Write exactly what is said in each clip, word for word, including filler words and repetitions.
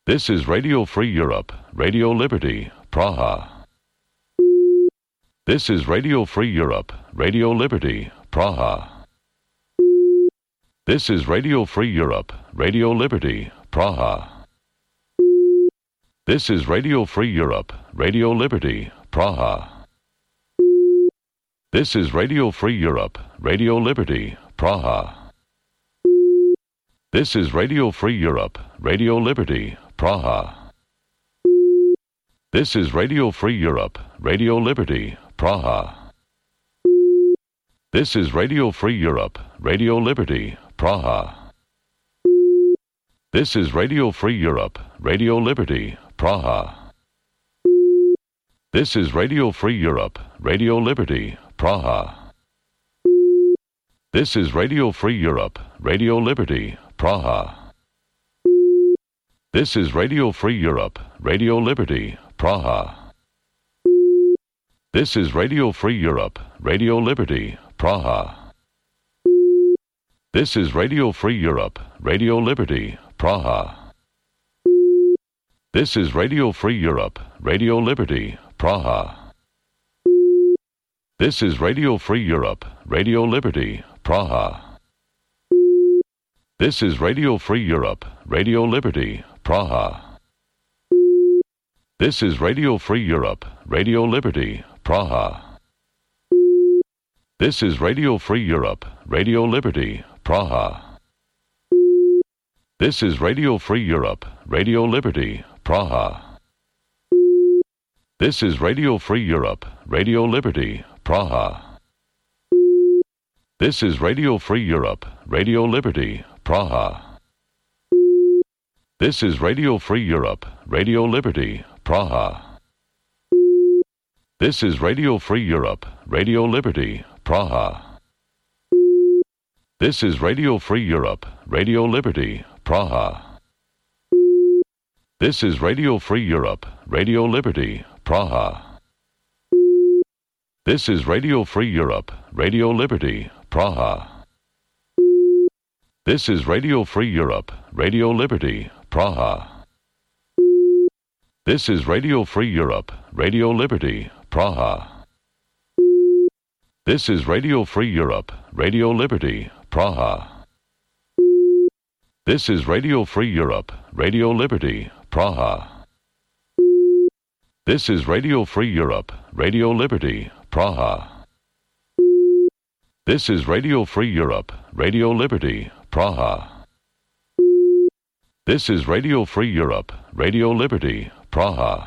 This is Radio Free Europe, Radio Liberty, Praha. This is Radio Free Europe, Radio Liberty, Praha. This is Radio Free Europe, Radio Liberty, Praha. This is Radio Free Europe, Radio Liberty, Praha. This is Radio Free Europe, Radio Liberty, Praha. This is Radio Free Europe, Radio Liberty, Praha. This is Radio Free Europe, Radio Liberty, Praha. This is Radio Free Europe, Radio Liberty, Praha. This is Radio Free Europe, Radio Liberty, Praha. This is Radio Free Europe, Radio Liberty, Praha. This is Radio Free Europe, Radio Liberty, Praha. This is Radio Free Europe, Radio Liberty, Praha. This is Radio Free Europe, Radio Liberty, Praha. This is Radio Free Europe, Radio Liberty, Praha. This is Radio Free Europe, Radio Liberty, Praha. This is Radio Free Europe, Radio Liberty, Praha. This is Radio Free Europe, Radio Liberty, Praha. This is Radio Free Europe, Radio Liberty, Praha. This is Radio Free Europe, Radio Liberty, Praha. This is Radio Free Europe, Radio Liberty, Praha. This is Radio Free Europe, Radio Liberty, Praha. This is Radio Free Europe, Radio Liberty, Praha. This is Radio Free Europe, Radio Liberty, Praha. This is Radio Free Europe, Radio Liberty, Praha. This is Radio Free Europe, Radio Liberty, Praha. This is Radio Free Europe, Radio Liberty, Praha. This is Radio Free Europe, Radio Liberty, Praha. This is Radio Free Europe, Radio Liberty, Praha. This is Radio Free Europe, Radio Liberty, Praha. This is Radio Free Europe, Radio Liberty, Praha. This is Radio Free Europe, Radio Liberty, Praha. This is Radio Free Europe, Radio Liberty, Praha. This is Radio Free Europe, Radio Liberty, Praha. This is Radio Free Europe, Radio Liberty, Praha.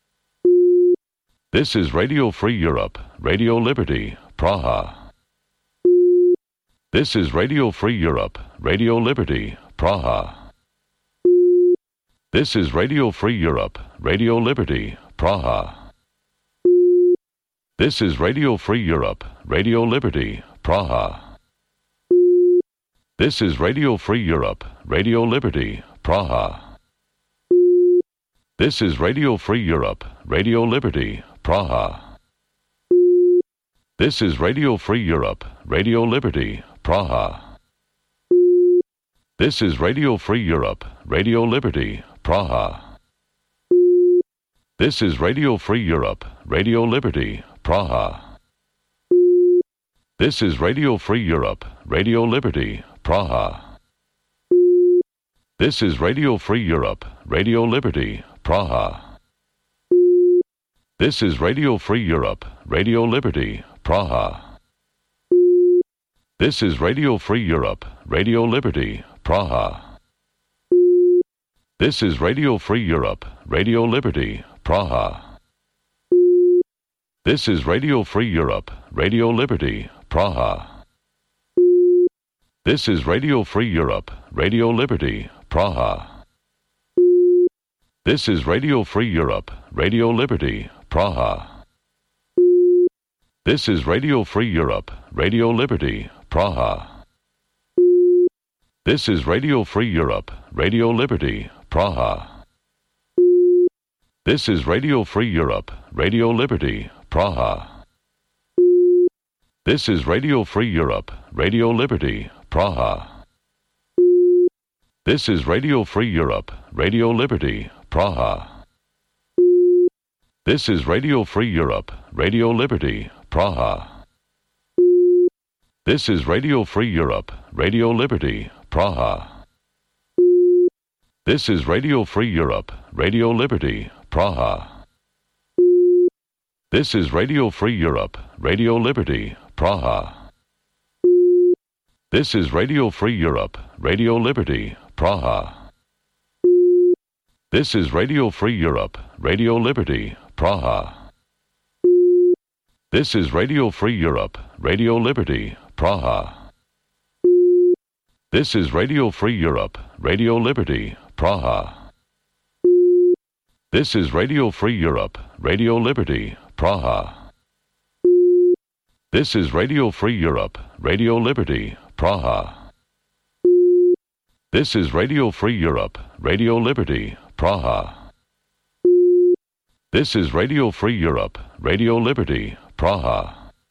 This is Radio Free Europe, Radio Liberty, Praha. This is Radio Free Europe, Radio Liberty, Praha. This is Radio Free Europe, Radio Liberty, Praha. This is Radio Free Europe, Radio Liberty, Praha. This is Radio Free Europe, Radio Liberty, Praha. This is Radio Free Europe, Radio Liberty, Praha. This is Radio Free Europe, Radio Liberty, Praha. This is Radio Free Europe, Radio Liberty, Praha. This is Radio Free Europe, Radio Liberty, Praha. This is Radio Free Europe, Radio Liberty, Praha. This is Radio Free Europe, Radio Liberty, Praha. This is Radio Free Europe, Radio Liberty, Praha. This is Radio Free Europe, Radio Liberty, Praha. This is Radio Free Europe, Radio Liberty, Praha. This is Radio Free Europe, Radio Liberty, Praha. This is Radio Free Europe, Radio Liberty, Praha. This is Radio Free Europe, Radio Liberty, Praha. This is Radio Free Europe, Radio Liberty, Praha. This is Radio Free Europe, Radio Liberty, Praha. This is Radio Free Europe, Radio Liberty, Praha. This is Radio Free Europe, Radio Liberty, Praha. This is Radio Free Europe, Radio Liberty, Praha. This is Radio Free Europe, Radio Liberty, Praha. This is Radio Free Europe, Radio Liberty, Praha. This is Radio Free Europe, Radio Liberty, Praha. This is Radio Free Europe, Radio Liberty, Praha. This is Radio Free Europe, Radio Liberty, Praha. This is Radio Free Europe, Radio Liberty, Praha. This is Radio Free Europe, Radio Liberty, Praha. This is Radio Free Europe, Radio Liberty, Praha. This is Radio Free Europe, Radio Liberty, Praha. This is Radio Free Europe, Radio Liberty, Praha. This is Radio Free Europe, Radio Liberty, Praha. This is Radio Free Europe, Radio Liberty, Praha.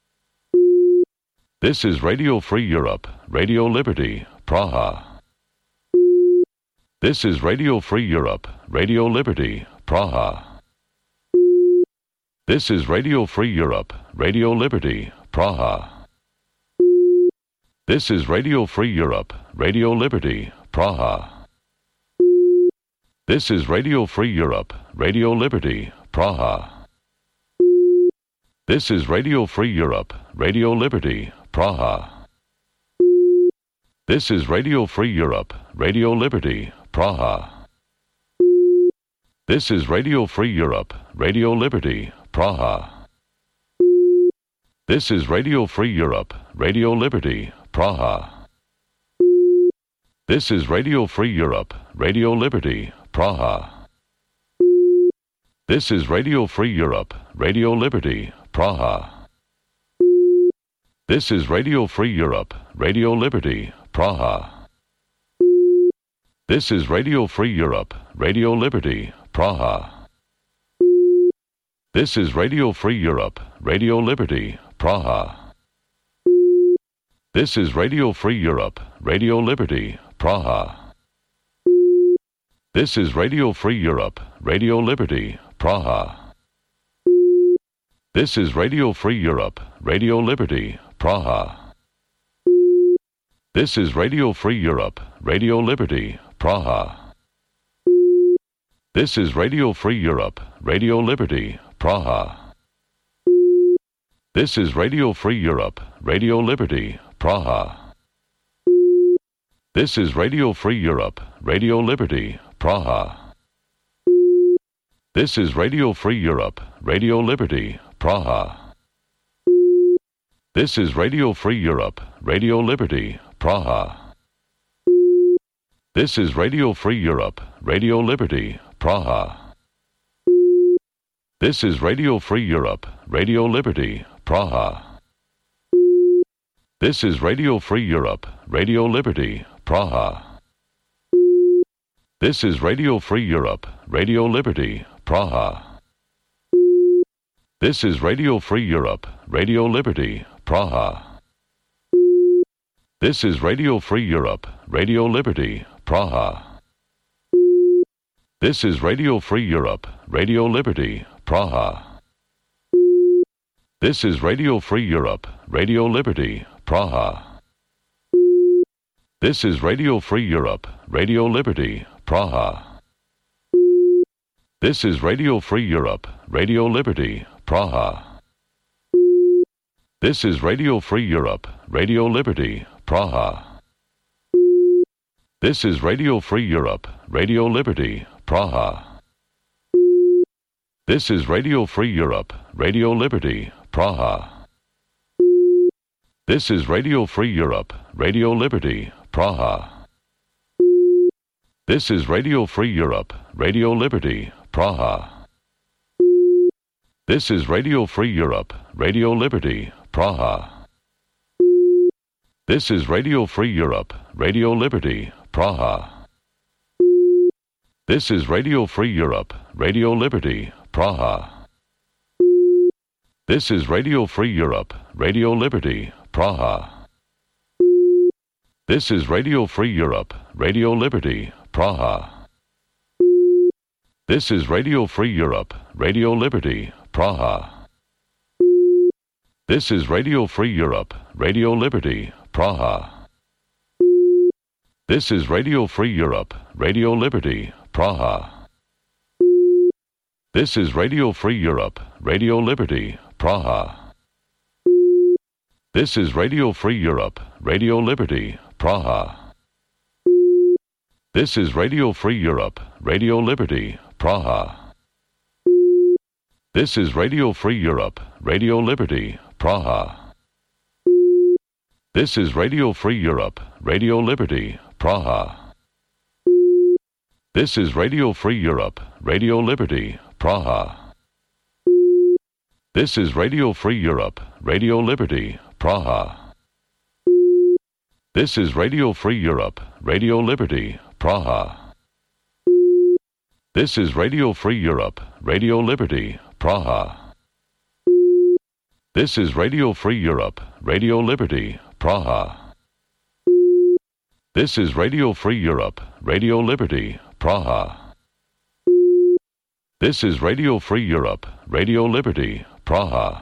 This is Radio Free Europe, Radio Liberty, Praha. This is Radio Free Europe, Radio Liberty, Praha. This is Radio Free Europe, Radio Liberty, Praha. This is Radio Free Europe, Radio Liberty, Praha. This is Radio Free Europe, Radio Liberty, Praha. This is Radio Free Europe, Radio Liberty, Praha. This is Radio Free Europe, Radio Liberty, Praha. This is Radio Free Europe, Radio Liberty, Praha. This is Radio Free Europe, Radio Liberty, Praha. This is Radio Free Europe, Radio Liberty, Praha. This is Radio Free Europe, Radio Liberty, Praha. This is Radio Free Europe, Radio Liberty, Praha. This is Radio Free Europe, Radio Liberty, Praha. This is Radio Free Europe, Radio Liberty, Praha. This is Radio Free Europe, Radio Liberty, Praha. This is Radio Free Europe, Radio Liberty, Praha. This is Radio Free Europe, Radio Liberty, Praha. This is Radio Free Europe, Radio Liberty, Praha. This is Radio Free Europe, Radio Liberty, Praha. This is Radio Free Europe, Radio Liberty, Praha. This is Radio Free Europe, Radio Liberty, Praha. This is Radio Free Europe, Radio Liberty, Praha. This is Radio Free Europe, Radio Liberty, Praha. This is Radio Free Europe, Radio Liberty, Praha. This is Radio Free Europe, Radio Liberty, Praha. This is Radio Free Europe, Radio Liberty, Praha. This is Radio Free Europe, Radio Liberty, Praha. This is Radio Free Europe, Radio Liberty, Praha. This is Radio Free Europe, Radio Liberty, Praha. This is Radio Free Europe, Radio Liberty, Praha. This is Radio Free Europe, Radio Liberty, Praha. This is Radio Free Europe, Radio Liberty, Praha. This is Radio Free Europe, Radio Liberty, Praha. This is Radio Free Europe, Radio Liberty, Praha. This is Radio Free Europe, Radio Liberty, Praha. This is Radio Free Europe, Radio Liberty, Praha. This is Radio Free Europe, Radio Liberty, Praha. This is Radio Free Europe, Radio Liberty, Praha. This is Radio Free Europe, Radio Liberty, Praha. This is Radio Free Europe, Radio Liberty, Praha. This is Radio Free Europe, Radio Liberty, Praha. This is Radio Free Europe, Radio Liberty, Praha. This is Radio Free Europe, Radio Liberty, Praha. This is Radio Free Europe, Radio Liberty, Praha. This is Radio Free Europe, Radio Liberty, Praha. This is Radio Free Europe, Radio Liberty, Praha. This is Radio Free Europe, Radio Liberty, Praha. This is Radio Free Europe, Radio Liberty, Praha. This is Radio Free Europe, Radio Liberty, Praha. This is Radio Free Europe, Radio Liberty, Praha. This is Radio Free Europe, Radio Liberty, Praha. This is Radio Free Europe, Radio Liberty, Praha. This is Radio Free Europe, Radio Liberty, Praha. This is Radio Free Europe, Radio Liberty, Praha. This is Radio Free Europe, Radio Liberty, Praha. This is Radio Free Europe, Radio Liberty, Praha. This is Radio Free Europe, Radio Liberty, Praha. This is Radio Free Europe, Radio Liberty, Praha.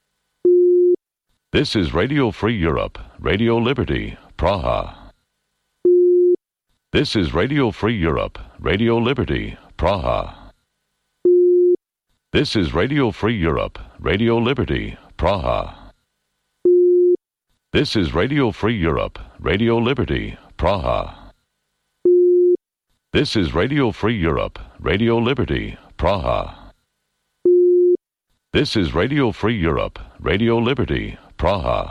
This is Radio Free Europe, Radio Liberty, Praha. This is Radio Free Europe, Radio Liberty, Praha. This is Radio Free Europe, Radio Liberty, Praha. This is Radio Free Europe, Radio Liberty, Praha. This is Radio Free Europe, Radio Liberty, Praha. This is Radio Free Europe, Radio Liberty, Praha.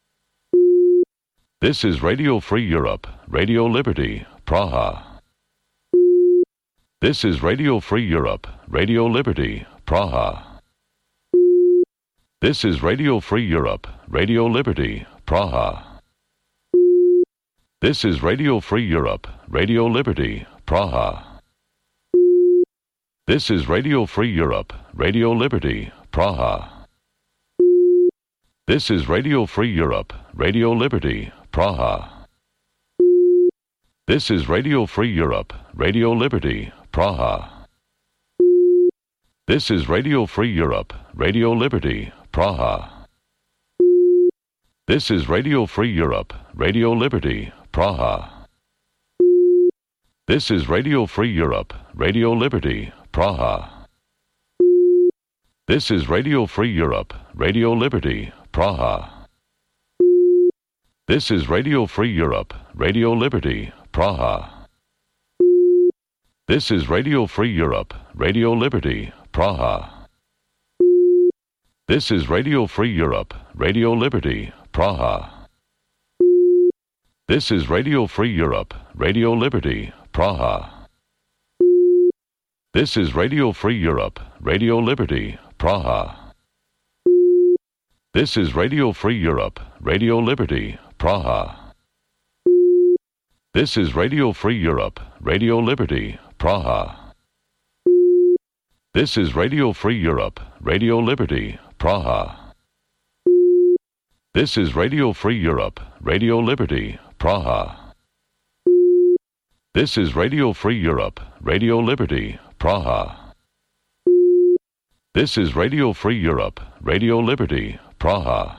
This is Radio Free Europe, Radio Liberty, Praha. This is Radio Free Europe, Radio Liberty, Praha. This is Radio Free Europe, Radio Liberty, Praha. This is Radio Free Europe, Radio Liberty, Praha. This is Radio Free Europe, Radio Liberty, Praha. This is Radio Free Europe, Radio Liberty, Praha. This is Radio Free Europe, Radio Liberty, Praha. This is Radio Free Europe, Radio Liberty, Praha. This is Radio Free Europe, Radio Liberty, Praha. This is Radio Free Europe, Radio Liberty, Praha. This is Radio Free Europe, Radio Liberty, Praha. This is Radio Free Europe, Radio Liberty, Praha. This is Radio Free Europe, Radio Liberty, Praha. This is Radio Free Europe, Radio Liberty, Praha. This is Radio Free Europe, Radio Liberty, Praha. This is Radio Free Europe, Radio Liberty, Praha. This is Radio Free Europe, Radio Liberty, Praha. This is Radio Free Europe, Radio Liberty, Praha. This is Radio Free Europe, Radio Liberty, Praha. This is Radio Free Europe, Radio Liberty, Praha. This is Radio Free Europe, Radio Liberty, Praha. This is Radio Free Europe, Radio Liberty, Praha.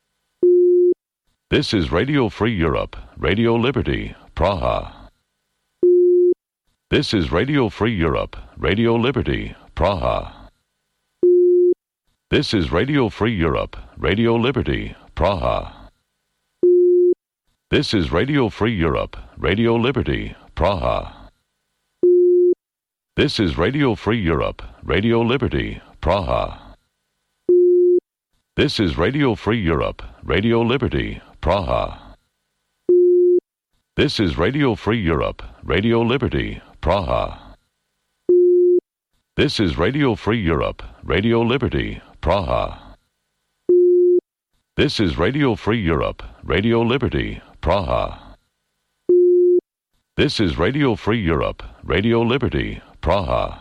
This is Radio Free Europe, Radio Liberty, Praha. This is Radio Free Europe, Radio Liberty, Praha. This is Radio Free Europe, Radio Liberty, Praha. This is Radio Free Europe, Radio Liberty, Praha. This is Radio Free Europe, Radio Liberty, Praha. This is Radio Free Europe, Radio Liberty, Praha. This is Radio Free Europe, Radio Liberty, Praha. This is Radio Free Europe, Radio Liberty, Praha. This is Radio Free Europe, Radio Liberty, Praha. This is Radio Free Europe, Radio Liberty, Praha.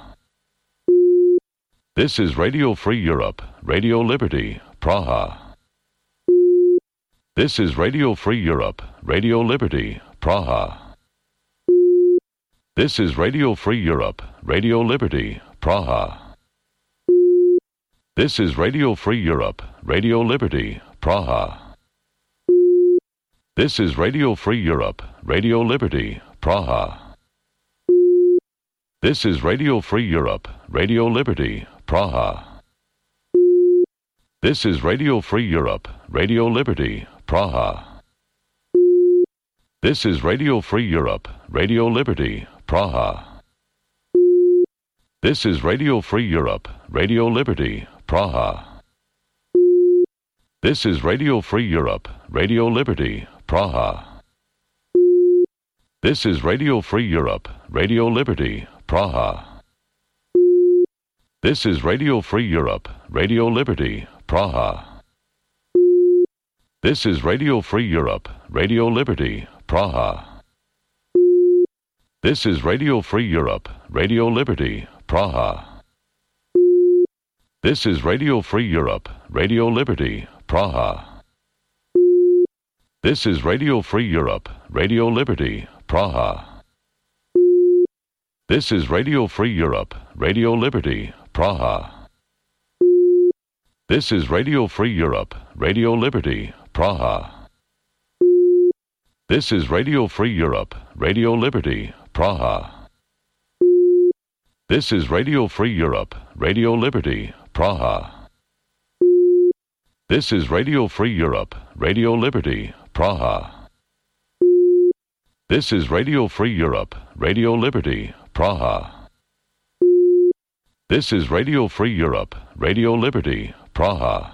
This is Radio Free Europe, Radio Liberty, Praha. This is Radio Free Europe, Radio Liberty, Praha. This is Radio Free Europe, Radio Liberty, Praha. This is Radio Free Europe, Radio Liberty, Praha. This is Radio Free Europe, Radio Liberty, Praha. This is Radio Free Europe, Radio Liberty, Praha. This is Radio Free Europe, Radio Liberty, Praha. This is Radio Free Europe, Radio Liberty, Praha. This is Radio Free Europe, Radio Liberty, Praha. This is Radio Free Europe, Radio Liberty, Praha. This is Radio Free Europe, Radio Liberty, Praha. This is Radio Free Europe, Radio Liberty, Praha. This is Radio Free Europe, Radio Liberty, Praha. This is Radio Free Europe, Radio Liberty, Praha. This is Radio Free Europe, Radio Liberty, Praha. This is Radio Free Europe, Radio Liberty, Praha. This is Radio Free Europe, Radio Liberty, Praha. This is Radio Free Europe, Radio Liberty, Praha. This is Radio Free Europe, Radio Liberty, Praha. This is Radio Free Europe, Radio Liberty, Praha. This is Radio Free Europe, Radio Liberty, Praha. This is Radio Free Europe, Radio Liberty, Praha. This is Radio Free Europe, Radio Liberty, Praha.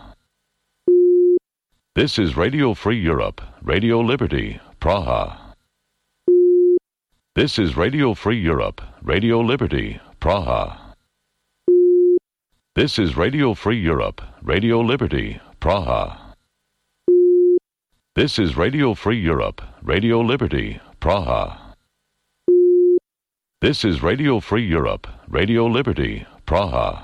This is Radio Free Europe, Radio Liberty, Praha. This is Radio Free Europe, Radio Liberty, Praha. This is Radio Free Europe, Radio Liberty, Praha. This is Radio Free Europe, Radio Liberty, Praha. This is Radio Free Europe, Radio Liberty, Praha.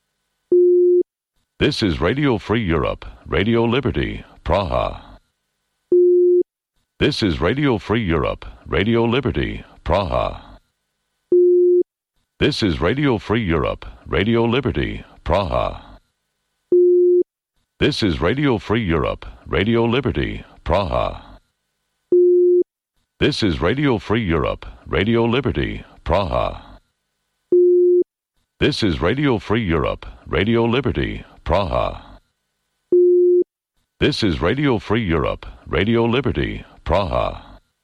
This is Radio Free Europe, Radio Liberty, Praha. This is Radio Free Europe, Radio Liberty, Praha. This is Radio Free Europe, Radio Liberty, Praha. This is Radio Free Europe, Radio Liberty, Praha. This is Radio Free Europe, Radio Liberty, Praha. This is Radio Free Europe, Radio Liberty, Praha. This is Radio Free Europe, Radio Liberty, Praha.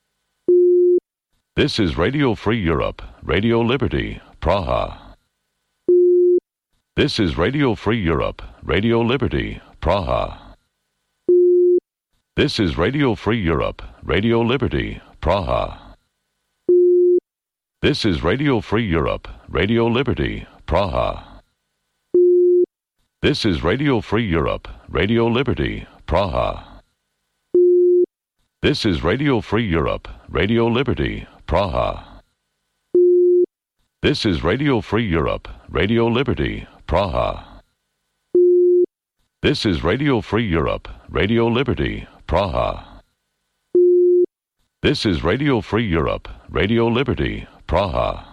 This is Radio Free Europe, Radio Liberty, Praha. This is Radio Free Europe, Radio Liberty, Praha. This is Radio Free Europe, Radio Liberty, Praha. This is Radio Free Europe, Radio Liberty, Praha. This is Radio Free Europe, Radio Liberty, Praha. This is Radio Free Europe, Radio Liberty, Praha. This is Radio Free Europe, Radio Liberty, Praha. This is Radio Free Europe, Radio Liberty, Praha. This is Radio Free Europe, Radio Liberty, Praha.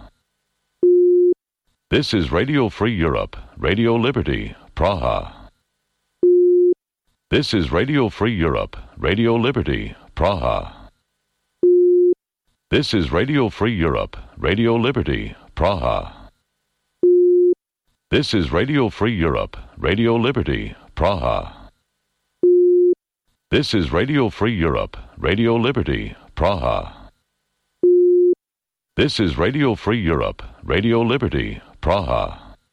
This is Radio Free Europe, Radio Liberty, Praha. This is Radio Free Europe, Radio Liberty, Praha. This is Radio Free Europe, Radio Liberty, Praha. This is Radio Free Europe, Radio Liberty, Praha. This is Radio Free Europe, Radio Liberty, Praha. This is Radio Free Europe, Radio Liberty, Praha.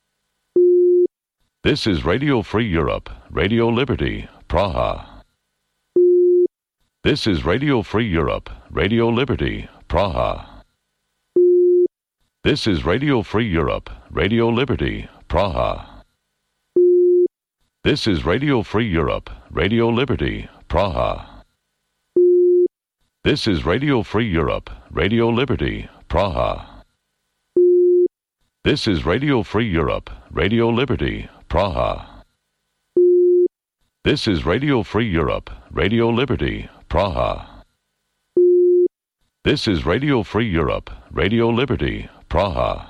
This is Radio Free Europe, Radio Liberty, Praha. This is Radio Free Europe, Radio Liberty, Praha. This is Radio Free Europe, Radio Liberty, Praha. This is Radio Free Europe, Radio Liberty, Praha. This is Radio Free Europe, Radio Liberty, Praha. This is Radio Free Europe, Radio Liberty, Praha. This is Radio Free Europe, Radio Liberty, Praha. This is Radio Free Europe, Radio Liberty, Praha.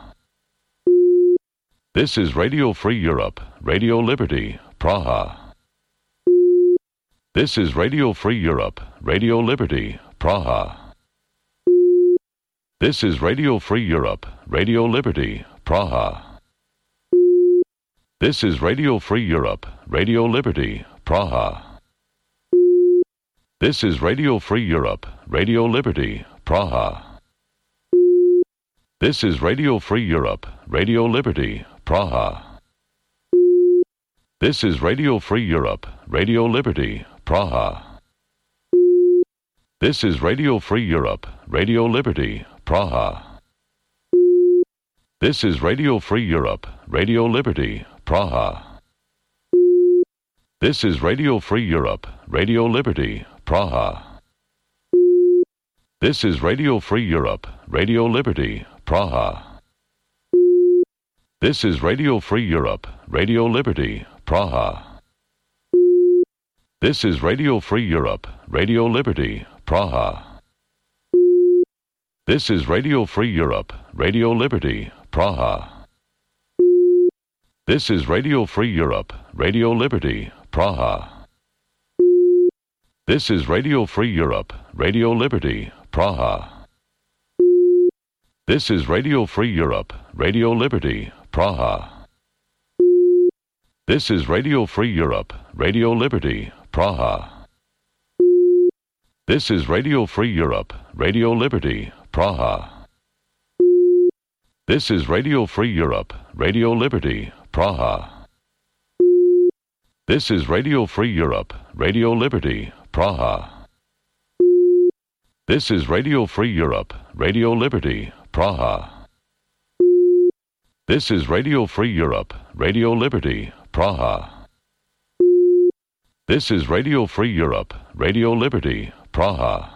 This is Radio Free Europe, Radio Liberty, Praha. This is Radio Free Europe, Radio Liberty, Praha. This is Radio Free Europe, Radio Liberty, Praha. This is Radio Free Europe, Radio Liberty, Praha. This is Radio Free Europe, Radio Liberty, Praha. This is Radio Free Europe, Radio Liberty, Praha. This is Radio Free Europe, Radio Liberty, Praha. This is Radio Free Europe, Radio Liberty, Praha. This is Radio Free Europe, Radio Liberty, Praha. This is Radio Free Europe, Radio Liberty, Praha. This is Radio Free Europe, Radio Liberty, Praha. This is Radio Free Europe, Radio Liberty, Praha. This is Radio Free Europe, Radio Liberty, Praha. This is Radio Free Europe, Radio Liberty, Praha. This is Radio Free Europe, Radio Liberty, Praha. This is Radio Free Europe, Radio Liberty, Praha. This is Radio Free Europe, Radio Liberty, Praha. This is Radio Free Europe, Radio Liberty, Praha. This is Radio Free Europe, Radio Liberty, Praha. This is Radio Free Europe, Radio Liberty, Praha. This is Radio Free Europe, Radio Liberty, Praha. This is Radio Free Europe, Radio Liberty, Praha. This is Radio Free Europe, Radio Liberty, Praha. This is Radio Free Europe, Radio Liberty, Praha.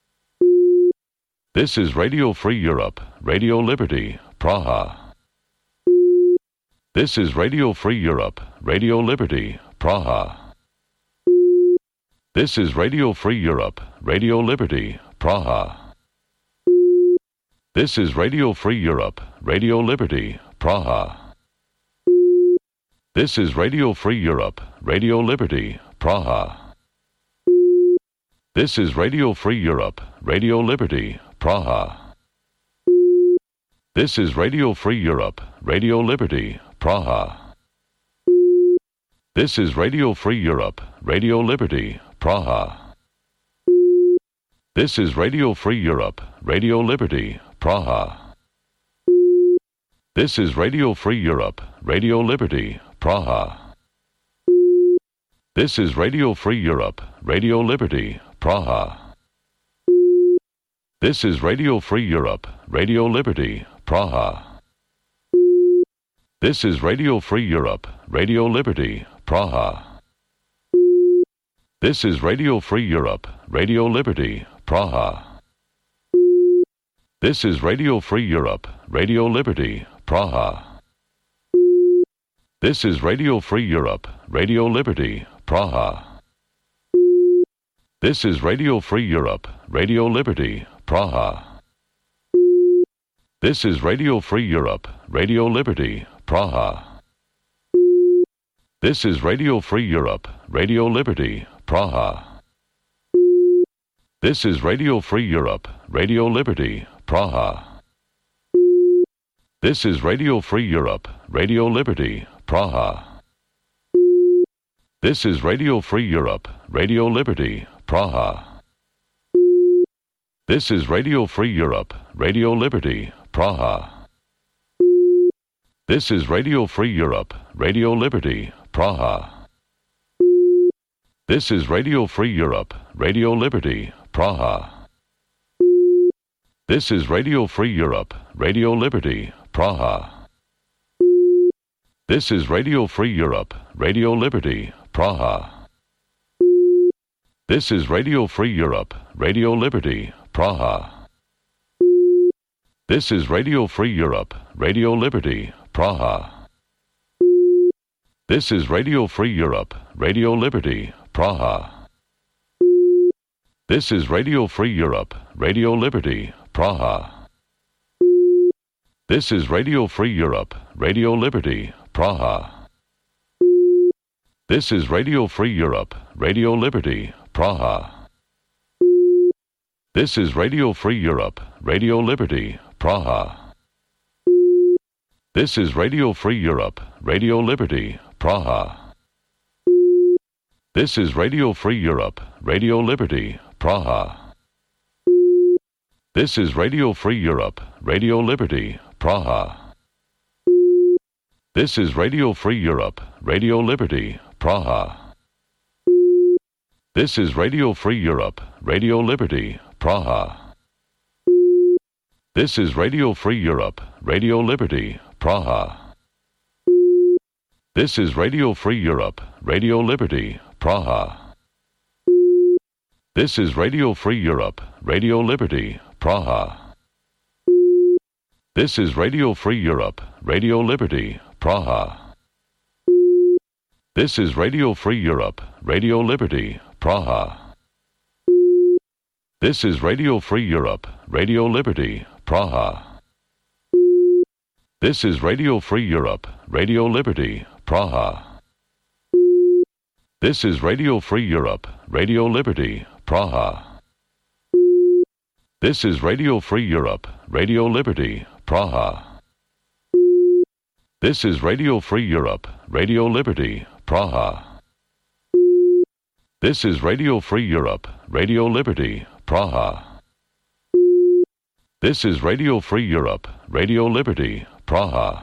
This is Radio Free Europe, Radio Liberty, Praha. This is Radio Free Europe, Radio Liberty, Praha. This is Radio Free Europe, Radio Liberty, Praha. This is Radio Free Europe, Radio Liberty, Praha. This is Radio Free Europe, Radio Liberty, Praha. This is Radio Free Europe, Radio Liberty, Praha. This is Radio Free Europe, Radio Liberty, Praha. This is Radio Free Europe, Radio Liberty, Praha. This is Radio Free Europe, Radio Liberty, Praha. This is Radio Free Europe, Radio Liberty, Praha. This is Radio Free Europe, Radio Liberty, Praha. This is Radio Free Europe, Radio Liberty, Praha. This is Radio Free Europe, Radio Liberty, Praha. This is Radio Free Europe, Radio Liberty, Praha. This is Radio Free Europe, Radio Liberty, Praha. This is Radio Free Europe, Radio Liberty, Praha. This is Radio Free Europe, Radio Liberty, Praha. This is Radio Free Europe, Radio Liberty, Praha. This is Radio Free Europe, Radio Liberty, Praha. This is Radio Free Europe, Radio Liberty, Praha. This is Radio Free Europe, Radio Liberty, Praha. This is Radio Free Europe, Radio Liberty, Praha. This is Radio Free Europe, Radio Liberty, Praha. This is Radio Free Europe, Radio Liberty, Praha. This is Radio Free Europe, Radio Liberty, Praha. This is Radio Free Europe, Radio Liberty, Praha. This is Radio Free Europe, Radio Liberty, Praha. This is Radio Free Europe, Radio Liberty, Praha. This is Radio Free Europe, Radio Liberty, Praha. This is Radio Free Europe, Radio Liberty, Praha. This is Radio Free Europe, Radio Liberty, Praha. This is Radio Free Europe, Radio Liberty, Praha. This is Radio Free Europe, Radio Liberty, Praha. This is Radio Free Europe, Radio Liberty, Praha. This is Radio Free Europe, Radio Liberty, Praha. This is Radio Free Europe, Radio Liberty, Praha. This is Radio Free Europe, Radio Liberty, Praha. This is Radio Free Europe, Radio Liberty, Praha. This is Radio Free Europe, Radio Liberty, Praha. This is Radio Free Europe, Radio Liberty, Praha. This is Radio Free Europe, Radio Liberty, Praha. This is Radio Free Europe, Radio Liberty, Praha. This is Radio Free Europe, Radio Liberty, Praha. This is Radio Free Europe, Radio Liberty, Praha. This is Radio Free Europe, Radio Liberty, Praha. This is Radio Free Europe, Radio Liberty, Praha. This is Radio Free Europe, Radio Liberty, Praha. This is Radio Free Europe, Radio Liberty, Praha. This is Radio Free Europe, Radio Liberty, Praha. This is Radio Free Europe, Radio Liberty, Praha. This is Radio Free Europe, Radio Liberty, Praha.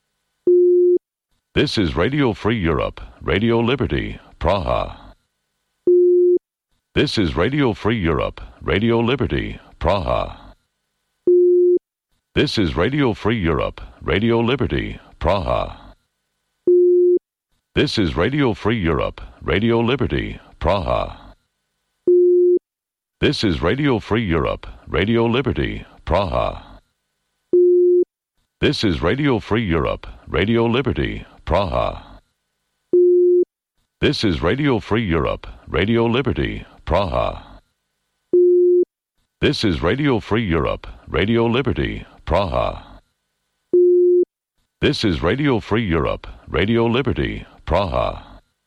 This is Radio Free Europe, Radio Liberty, Praha. This is Radio Free Europe, Radio Liberty, Praha. This is Radio Free Europe, Radio Liberty, Praha. This is Radio Free Europe, Radio Liberty, Praha. This is Radio Free Europe, Radio Liberty, Praha. This is Radio Free Europe, Radio Liberty, Praha. This is Radio Free Europe, Radio Liberty, Praha. This is Radio Free Europe, Radio Liberty, Praha. This is Radio Free Europe, Radio Liberty, Praha.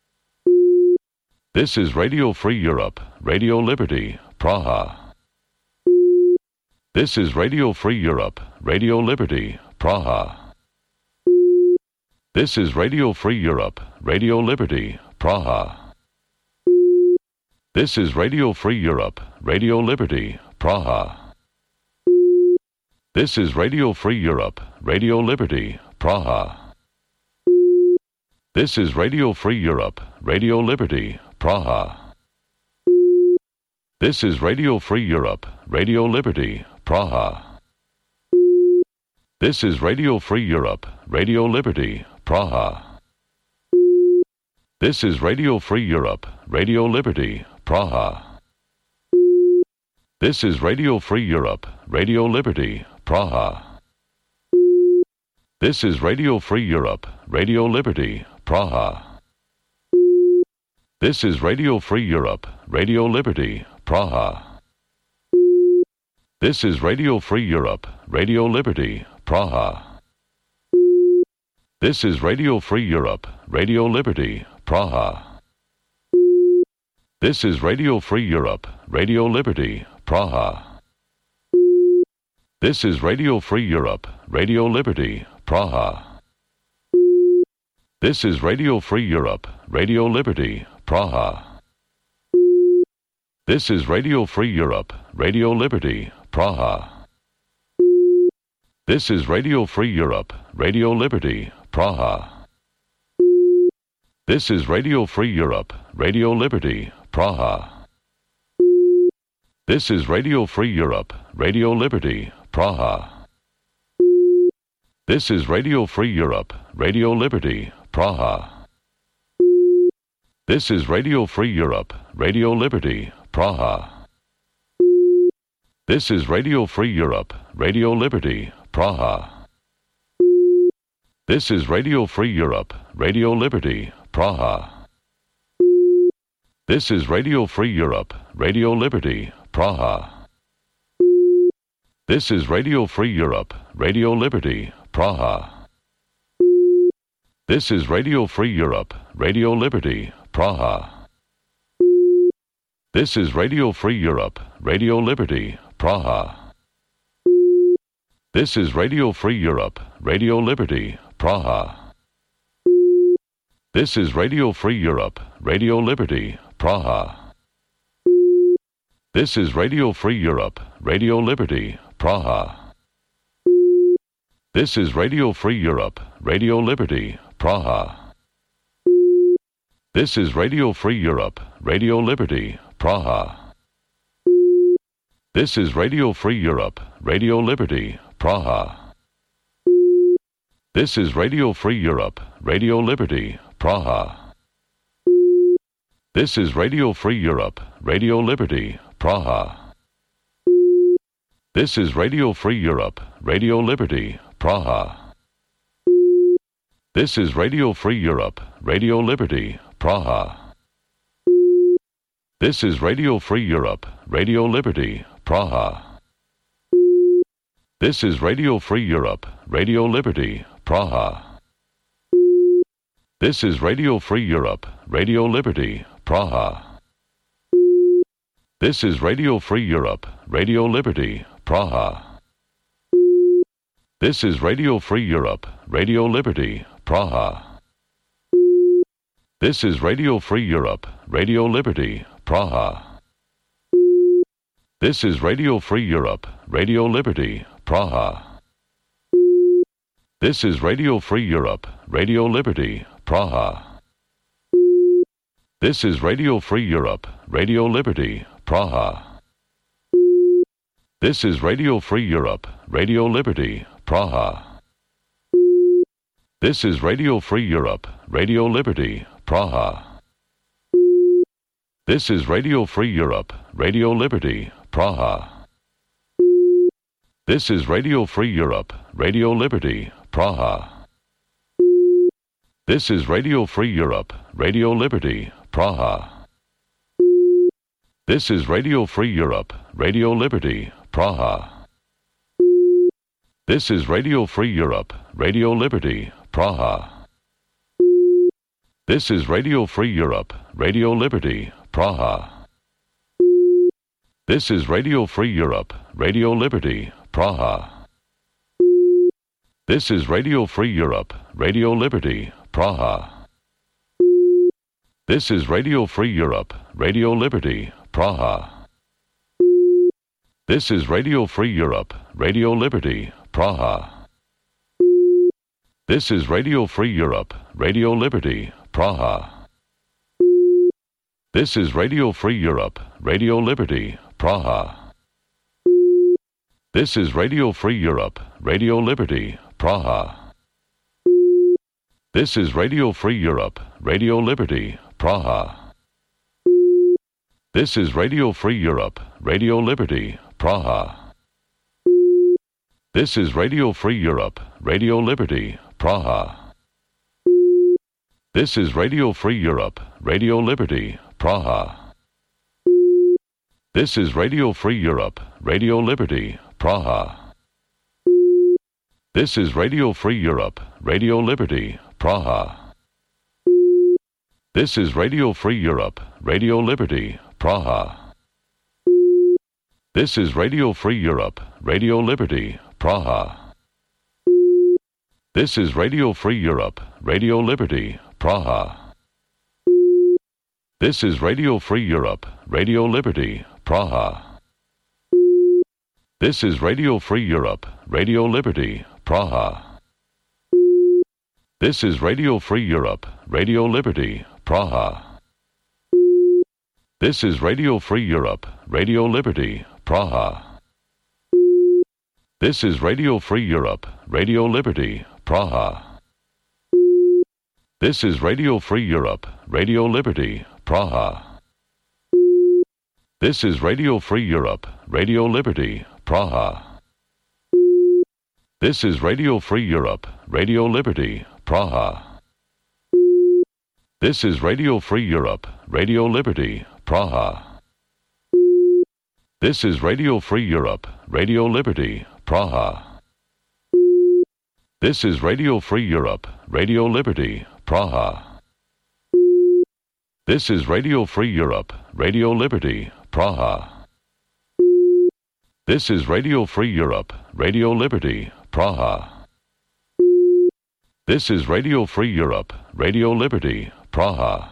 This is Radio Free Europe, Radio Liberty, Praha. This is Radio Free Europe, Radio Liberty, Praha. This is Radio Free Europe, Radio Liberty, Praha. This is Radio Free Europe, Radio Liberty, Praha. This is Radio Free Europe, Radio Liberty, Praha. This is Radio Free Europe, Radio Liberty, Praha. This is Radio Free Europe, Radio Liberty, Praha. This is Radio Free Europe, Radio Liberty, Praha. This is Radio Free Europe, Radio Liberty, Praha. This is Radio Free Europe, Radio Liberty, Praha. This is Radio Free Europe, Radio Liberty, Praha. This is Radio Free Europe, Radio Liberty, Praha. This is Radio Free Europe, Radio Liberty, Praha. This is Radio Free Europe, Radio Liberty, Praha. This is Radio Free Europe, Radio Liberty, Praha. This is Radio Free Europe, Radio Liberty, Praha. This is Radio Free Europe, Radio Liberty, Praha. This is Radio Free Europe, Radio Liberty, Praha. This is Radio Free Europe, Radio Liberty, Praha. This is Radio Free Europe, Radio Liberty, Praha. This is Radio Free Europe, Radio Liberty, Praha. This is Radio Free Europe, Radio Liberty, Praha. This is Radio Free Europe, Radio Liberty, Praha. This is Radio Free Europe, Radio Liberty, Praha. This is Radio Free Europe, Radio Liberty, Praha. This is Radio Free Europe, Radio Liberty, Praha. This is Radio Free Europe, Radio Liberty, Praha. This is Radio Free Europe, Radio Liberty, Praha. This is Radio Free Europe, Radio Liberty, Praha. This is Radio Free Europe, Radio Liberty, Praha. This is Radio Free Europe, Radio Liberty, Praha. This is Radio Free Europe, Radio Liberty, Praha. This is Radio Free Europe, Radio Liberty, Praha. This is Radio Free Europe, Radio Liberty, Praha. This is Radio Free Europe, Radio Liberty, Praha. This is Radio Free Europe, Radio Liberty, Praha. This is Radio Free Europe, Radio Liberty, Praha. This is Radio Free Europe, Radio Liberty, Praha. This is Radio Free Europe, Radio Liberty, Praha. This is Radio Free Europe, Radio Liberty, Praha. This is Radio Free Europe, Radio Liberty, Praha. This is Radio Free Europe, Radio Liberty, Praha. This is Radio Free Europe, Radio Liberty, Praha. This is Radio Free Europe, Radio Liberty, Praha. This is Radio Free Europe, Radio Liberty, Praha. This is Radio Free Europe, Radio Liberty, Praha. This is Radio Free Europe, Radio Liberty, Praha. This is Radio Free Europe, Radio Liberty, Praha. This is Radio Free Europe, Radio Liberty, Praha. This is Radio Free Europe, Radio Liberty, Praha. This is Radio Free Europe, Radio Liberty, Praha. This is Radio Free Europe, Radio Liberty, Praha. This is Radio Free Europe, Radio Liberty, Praha. This is Radio Free Europe, Radio Liberty, Praha. This is Radio Free Europe, Radio Liberty, Praha. This is Radio Free Europe, Radio Liberty, Praha. This is Radio Free Europe, Radio Liberty, Praha. This is Radio Free Europe, Radio Liberty, Praha. This is Radio Free Europe, Radio Liberty, Praha. This is Radio Free Europe, Radio Liberty, Praha. This is Radio Free Europe, Radio Liberty, Praha. This is Radio Free Europe, Radio Liberty, Praha. This is Radio Free Europe, Radio Liberty, Praha. This is Radio Free Europe, Radio Liberty, Praha. This is Radio Free Europe, Radio Liberty, Praha. This is Radio Free Europe, Radio Liberty, Praha. This is Radio Free Europe, Radio Liberty, Praha. This is Radio Free Europe, Radio Liberty, Praha. This is Radio Free Europe, Radio Liberty, Praha. This is Radio Free Europe, Radio Liberty, Praha. This is Radio Free Europe, Radio Liberty, Praha. This is Radio Free Europe, Radio Liberty, Praha. This is Radio Free Europe, Radio Liberty, Praha. This is Radio Free Europe, Radio Liberty, Praha. This is Radio Free Europe, Radio Liberty, Praha. This is Radio Free Europe, Radio Liberty, Praha. This is Radio Free Europe, Radio Liberty, Praha. This is Radio Free Europe, Radio Liberty, Praha. This is Radio Free Europe, Radio Liberty, Praha. This is Radio Free Europe, Radio Liberty, Praha. This is Radio Free Europe, Radio Liberty, Praha. This is Radio Free Europe, Radio Liberty, Praha. This is Radio Free Europe, Radio Liberty, Praha. This is Radio Free Europe, Radio Liberty, Praha. This is Radio Free Europe, Radio Liberty, Praha. This is Radio Free Europe, Radio Liberty, Praha.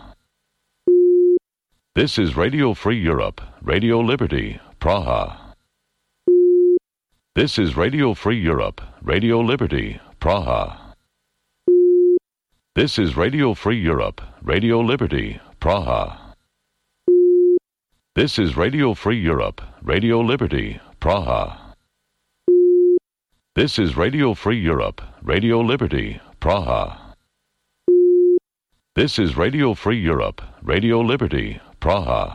This is Radio Free Europe, Radio Liberty, Praha. This is Radio Free Europe, Radio Liberty, Praha. This is Radio Free Europe, Radio Liberty, Praha. This is Radio Free Europe, Radio Liberty, Praha. This is Radio Free Europe, Radio Liberty, Praha. This is Radio Free Europe, Radio Liberty, Praha.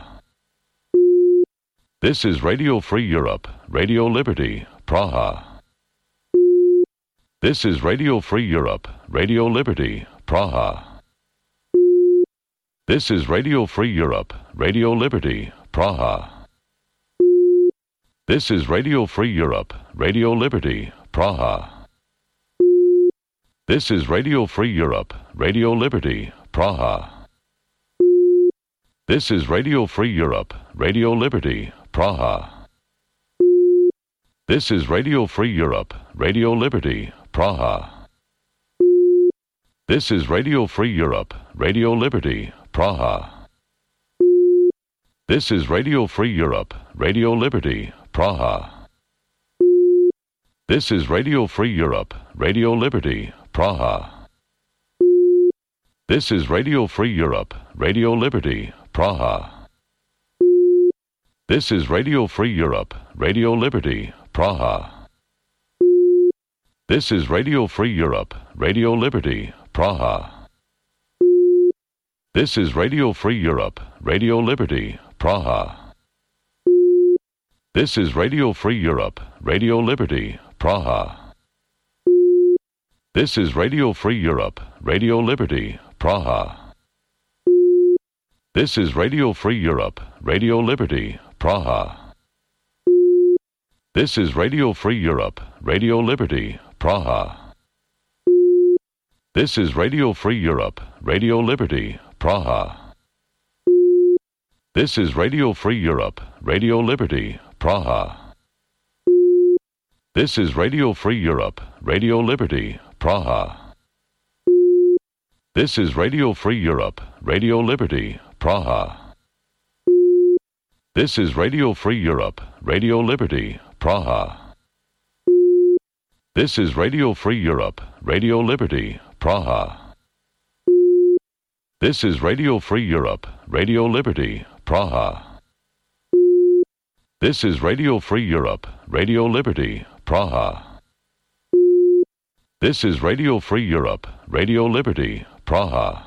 This is Radio Free Europe, Radio Liberty, Praha. This is Radio Free Europe, Radio Liberty, Praha. This is Radio Free Europe, Radio Liberty, Praha. This is Radio Free Europe, Radio Liberty, Praha. This is Radio Free Europe, Radio Liberty, Praha. This is Radio Free Europe, Radio Liberty, Praha. This is Radio Free Europe, Radio Liberty, Praha. This is Radio Free Europe, Radio Liberty, Praha. This is Radio Free Europe, Radio Liberty, Praha. This is Radio Free Europe, Radio Liberty, Praha. This is Radio Free Europe, Radio Liberty, Praha. This is Radio Free Europe, Radio Liberty, Praha. This is Radio Free Europe, Radio Liberty, Praha. This is Radio Free Europe, Radio Liberty, Praha. This is Radio Free Europe, Radio Liberty, Praha. This is Radio Free Europe, Radio Liberty, Praha. This is Radio Free Europe, Radio Liberty, Praha. This is Radio Free Europe, Radio Liberty, Praha. This is Radio Free Europe, Radio Liberty, Praha. This is Radio Free Europe, Radio Liberty, Praha. This is Radio Free Europe, Radio Liberty, Praha. This is Radio Free Europe, Radio Liberty, Praha. This is Radio Free Europe, Radio Liberty, Praha. This is Radio Free Europe, Radio Liberty, Praha. This is Radio Free Europe, Radio Liberty, Praha. This is Radio Free Europe, Radio Liberty, Praha. This is Radio Free Europe, Radio Liberty, Praha.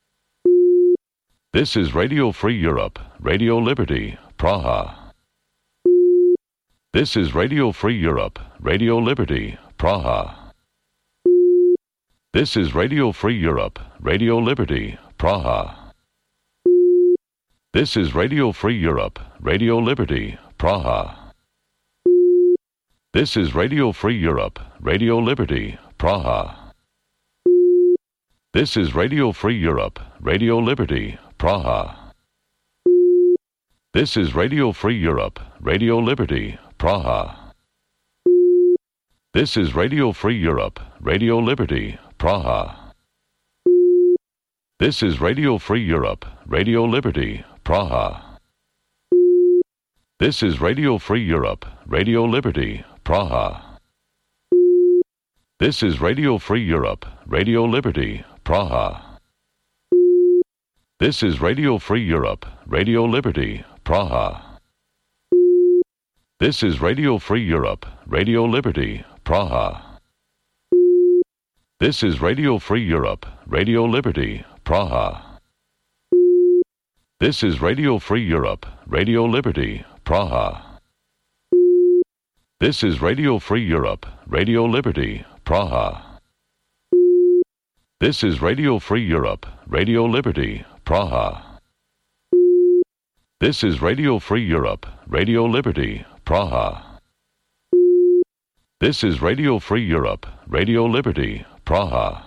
This is Radio Free Europe, Radio Liberty, Praha. This is Radio Free Europe, Radio Liberty, Praha. This is Radio Free Europe, Radio Liberty, Praha. This is Radio Free Europe, Radio Liberty, Praha. This is Radio Free Europe, Radio Liberty, Praha. This is Radio Free Europe, Radio Liberty, Praha. This is Radio Free Europe, Radio Liberty, Praha. This is Radio Free Europe, Radio Liberty, Praha. This is Radio Free Europe, Radio Liberty, Praha. This is Radio Free Europe, Radio Liberty, Praha. This is Radio Free Europe, Radio Liberty, Praha. This is Radio Free Europe, Radio Liberty, Praha. This is Radio Free Europe, Radio Liberty, Praha. This is Radio Free Europe, Radio Liberty, Praha. This is Radio Free Europe, Radio Liberty, Praha. This is Radio Free Europe, Radio Liberty, Praha. This is Radio Free Europe, Radio Liberty, Praha. This is Radio Free Europe, Radio Liberty, Praha. This is Radio Free Europe, Radio Liberty, Praha.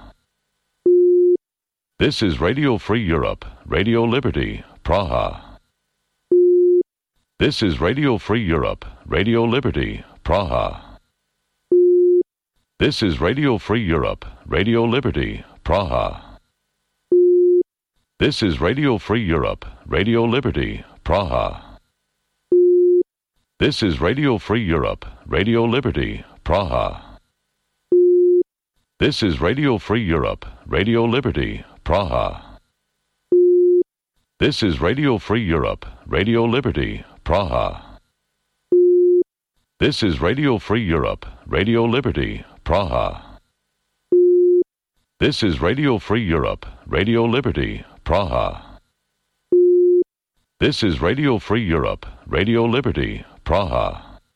This is Radio Free Europe, Radio Liberty, Praha. This is Radio Free Europe, Radio Liberty, Praha. This is Radio Free Europe, Radio Liberty, Praha. This is Radio Free Europe, Radio Liberty, Praha. This is Radio Free Europe, Radio Liberty, Praha. This is Radio Free Europe, Radio Liberty, Praha. This is Radio Free Europe, Radio Liberty, Praha. This is Radio Free Europe, Radio Liberty, Praha. This is Radio Free Europe, Radio Liberty, Praha. This is Radio Free Europe, Radio Liberty, Praha.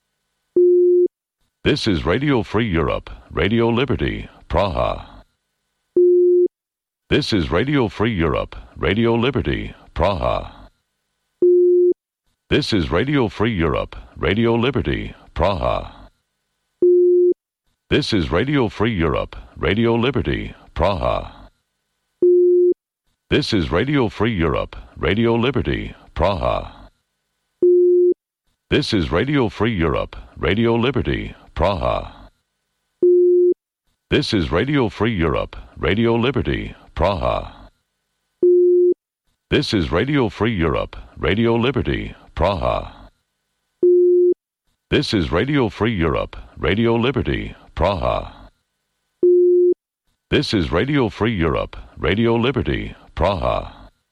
This is Radio Free Europe, Radio Liberty, Praha. This is Radio Free Europe, Radio Liberty, Praha. This is Radio Free Europe, Radio Liberty, Praha. This is Radio Free Europe, Radio Liberty, Praha. This is Radio Free Europe, Radio Liberty, Praha. This is Radio Free Europe, Radio Liberty, Praha. This is Radio Free Europe, Radio Liberty, Praha. This is Radio Free Europe, Radio Liberty, Praha. This is Radio Free Europe, Radio Liberty, Praha. This is Radio Free Europe, Radio Liberty, Praha.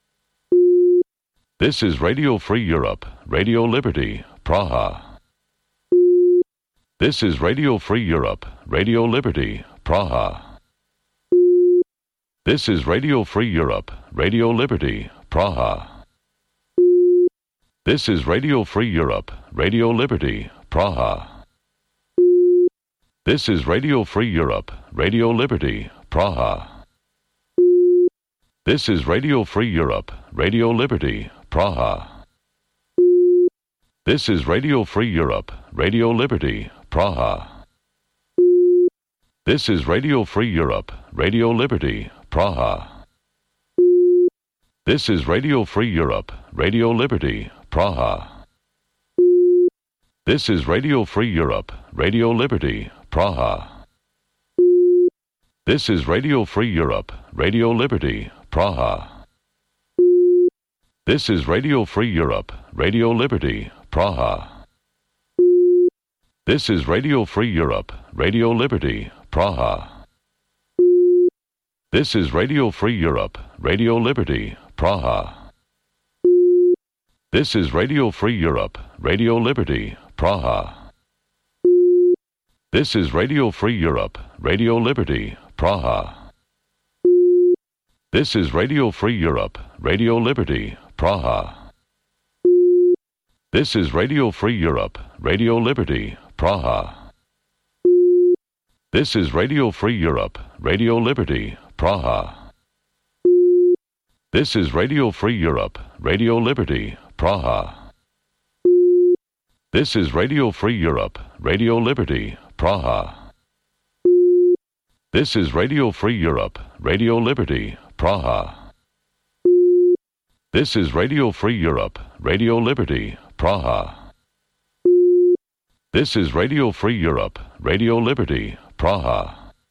This is Radio Free Europe, Radio Liberty, Praha. This is Radio Free Europe, Radio Liberty, Praha. This is Radio Free Europe, Radio Liberty, Praha. This is Radio Free Europe, Radio Liberty, Praha. This is Radio Free Europe, Radio Liberty, Praha. This is Radio Free Europe, Radio Liberty, Praha. This is Radio Free Europe, Radio Liberty, Praha. This is Radio Free Europe, Radio Liberty, Praha. This is Radio Free Europe, Radio Liberty, Praha. This is Radio Free Europe, Radio Liberty, Praha. This is Radio Free Europe, Radio Liberty, Praha. This is Radio Free Europe, Radio Liberty, Praha. This is Radio Free Europe, Radio Liberty, Praha. This is Radio Free Europe, Radio Liberty, Praha. This is Radio Free Europe, Radio Liberty, Praha. This is Radio Free Europe, Radio Liberty, Praha. This is Radio Free Europe, Radio Liberty, Praha. This is Radio Free Europe, Radio Liberty, Praha. This is Radio Free Europe, Radio Liberty, Praha. This is Radio Free Europe, Radio Liberty, Praha. This is Radio Free Europe, Radio Liberty, Praha. This is Radio Free Europe, Radio Liberty, Praha. This is Radio Free Europe, Radio Liberty, Praha. This is Radio Free Europe, Radio Liberty, Praha.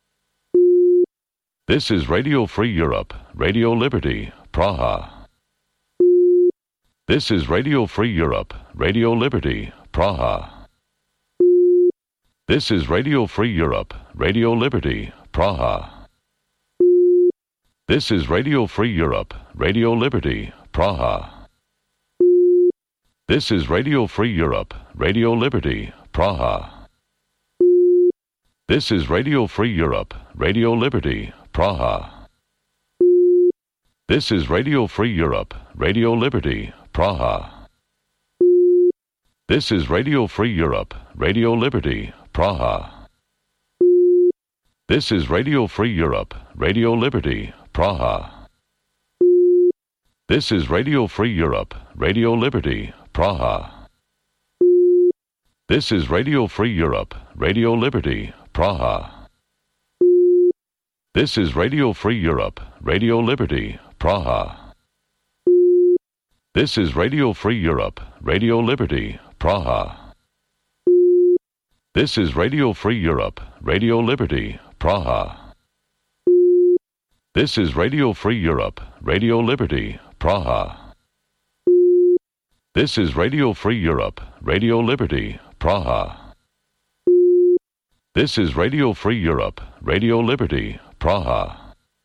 This is Radio Free Europe, Radio Liberty, Praha. This is Radio Free Europe, Radio Liberty, Praha. This is Radio Free Europe, Radio Liberty, Praha. This is Radio Free Europe, Radio Liberty, Praha. This is Radio Free Europe, Radio Liberty, Praha. This is Radio Free Europe, Radio Liberty, Praha. This is Radio Free Europe, Radio Liberty, Praha. This is Radio Free Europe, Radio Liberty, Praha. This is Radio Free Europe, Radio Liberty, Praha. This is Radio Free Europe, Radio Liberty, Praha. This is Radio Free Europe, Radio Liberty, Praha. This is Radio Free Europe, Radio Liberty, Praha. This is Radio Free Europe, Radio Liberty, Praha. This is Radio Free Europe, Radio Liberty, Praha. This is Radio Free Europe, Radio Liberty, Praha. This is Radio Free Europe, Radio Liberty, Praha. This is Radio Free Europe, Radio Liberty, Praha.